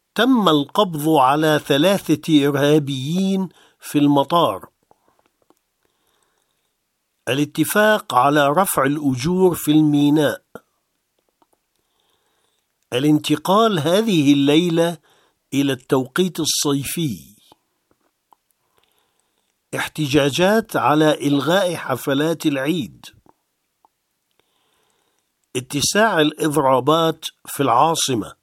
تم القبض على 3 إرهابيين في المطار. الاتفاق على رفع الأجور في الميناء. الانتقال هذه الليلة إلى التوقيت الصيفي. احتجاجات على إلغاء حفلات العيد. اتساع الإضرابات في العاصمة.